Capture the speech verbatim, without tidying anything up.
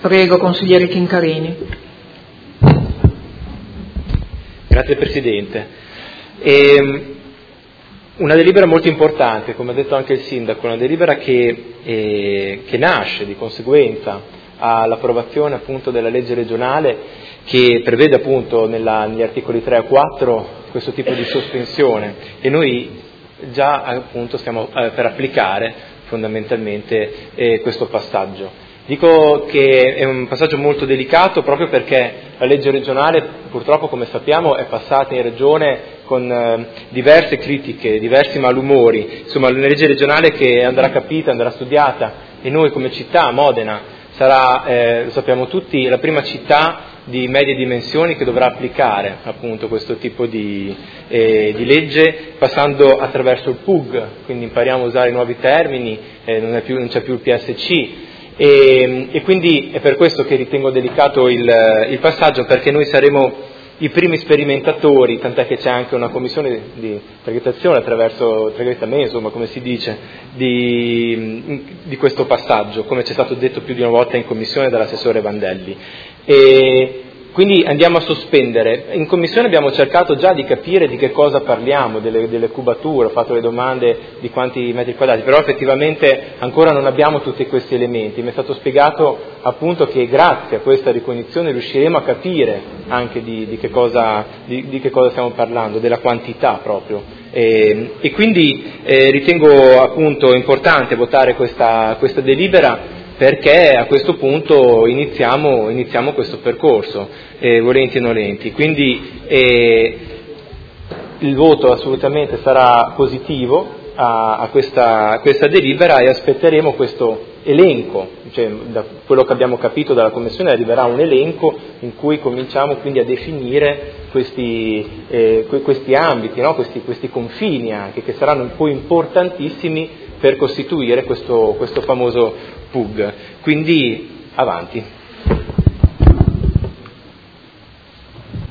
Prego, consigliere Chincarini. Grazie Presidente. E, una delibera molto importante, come ha detto anche il Sindaco, una delibera che, eh, che nasce di conseguenza all'approvazione appunto della legge regionale che prevede appunto nella, negli articoli tre e quattro questo tipo di sospensione e noi già appunto stiamo eh, per applicare fondamentalmente eh, questo passaggio. Dico che è un passaggio molto delicato proprio perché la legge regionale purtroppo, come sappiamo, è passata in regione con eh, diverse critiche, diversi malumori, insomma una legge regionale che andrà capita, andrà studiata e noi come città, Modena, sarà, eh, lo sappiamo tutti, la prima città di medie dimensioni che dovrà applicare appunto questo tipo di, eh, di legge passando attraverso il P U G, quindi impariamo a usare i nuovi termini, eh, non, è più, non c'è più il P S C. E, e quindi è per questo che ritengo delicato il, il passaggio, perché noi saremo i primi sperimentatori, tant'è che c'è anche una commissione di traghettazione attraverso traghettamento, insomma come si dice, di, di questo passaggio, come ci è stato detto più di una volta in commissione dall'assessore Vandelli. E quindi andiamo a sospendere. In commissione abbiamo cercato già di capire di che cosa parliamo, delle, delle cubature, ho fatto le domande di quanti metri quadrati, però effettivamente ancora non abbiamo tutti questi elementi. Mi è stato spiegato appunto che grazie a questa ricognizione riusciremo a capire anche di, di, che, cosa, di, di che cosa stiamo parlando, della quantità proprio. E, e quindi eh, ritengo appunto importante votare questa, questa delibera, perché a questo punto iniziamo, iniziamo questo percorso, eh, volenti e nolenti. Quindi eh, il voto assolutamente sarà positivo a, a, questa, a questa delibera e aspetteremo questo elenco, cioè, da quello che abbiamo capito dalla Commissione arriverà un elenco in cui cominciamo quindi a definire questi, eh, questi ambiti, no? questi, questi confini anche, che saranno poi importantissimi per costituire questo, questo famoso P U G. Quindi avanti.